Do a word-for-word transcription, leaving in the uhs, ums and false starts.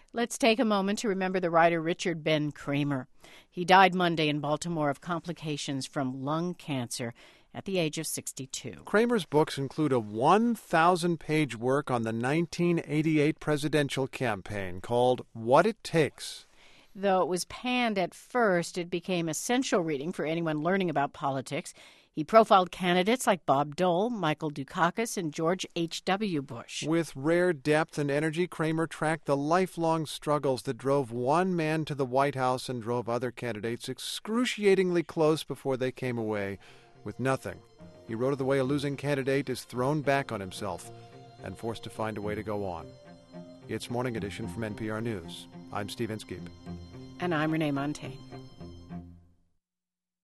Let's take a moment to remember the writer Richard Ben Cramer. He died Monday in Baltimore of complications from lung cancer at the age of sixty-two. Cramer's books include a one thousand page work on the nineteen eighty-eight presidential campaign called What It Takes. Though it was panned at first, it became essential reading for anyone learning about politics. He profiled candidates like Bob Dole, Michael Dukakis, and George H W. Bush. With rare depth and energy, Cramer tracked the lifelong struggles that drove one man to the White House and drove other candidates excruciatingly close before they came away with nothing. He wrote of the way a losing candidate is thrown back on himself and forced to find a way to go on. It's Morning Edition from N P R News. I'm Steve Inskeep. And I'm Renee Montagne.